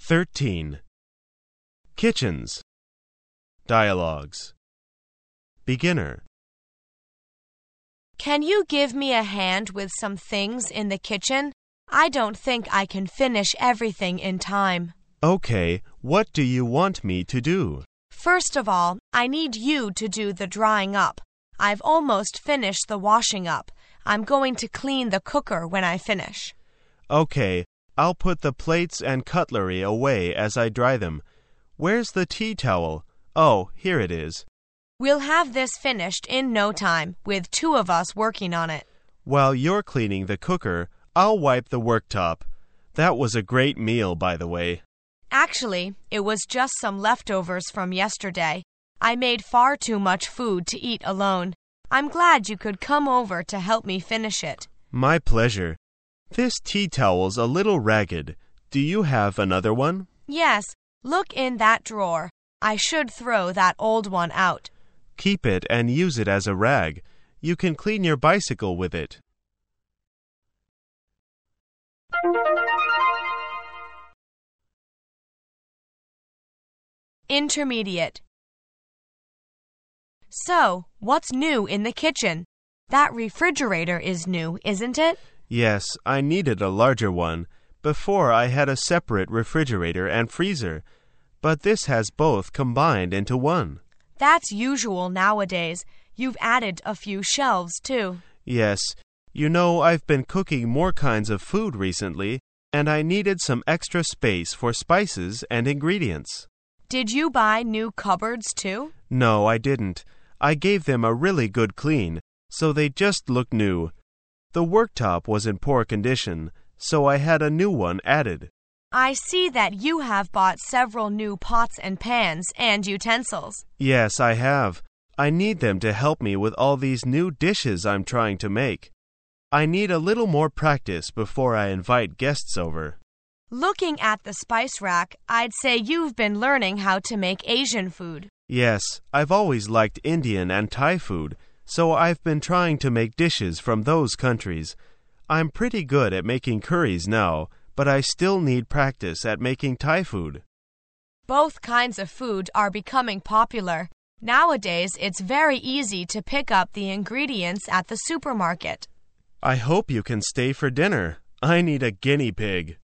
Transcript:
13. Kitchens. Dialogues. Beginner. Can you give me a hand with some things in the kitchen? I don't think I can finish everything in time. Okay, what do you want me to do? First of all, I need you to do the drying up. I've almost finished the washing up. I'm going to clean the cooker when I finish. Okay, I'll put the plates and cutlery away as I dry them. Where's the tea towel? Oh, here it is. We'll have this finished in no time, with 2 of us working on it. While you're cleaning the cooker, I'll wipe the worktop. That was a great meal, by the way. Actually, it was just some leftovers from yesterday. I made far too much food to eat alone. I'm glad you could come over to help me finish it. My pleasure. This tea towel's a little ragged. Do you have another one? Yes, look in that drawer. I should throw that old one out. Keep it and use it as a rag. You can clean your bicycle with it. Intermediate. So, what's new in the kitchen? That refrigerator is new, isn't it? Yes, I needed a larger one. Before I had a separate refrigerator and freezer, but this has both combined into one. That's usual nowadays. You've added a few shelves, too. Yes, you know I've been cooking more kinds of food recently, and I needed some extra space for spices and ingredients. Did you buy new cupboards, too? No, I didn't. I gave them a really good clean, so they just look new. The worktop was in poor condition, so I had a new one added. I see that you have bought several new pots and pans and utensils. Yes, I have. I need them to help me with all these new dishes I'm trying to make. I need a little more practice before I invite guests over. Looking at the spice rack, I'd say you've been learning how to make Asian food. Yes, I've always liked Indian and Thai food, so I've been trying to make dishes from those countries. I'm pretty good at making curries now, but I still need practice at making Thai food. Both kinds of food are becoming popular. Nowadays, it's very easy to pick up the ingredients at the supermarket. I hope you can stay for dinner. I need a guinea pig.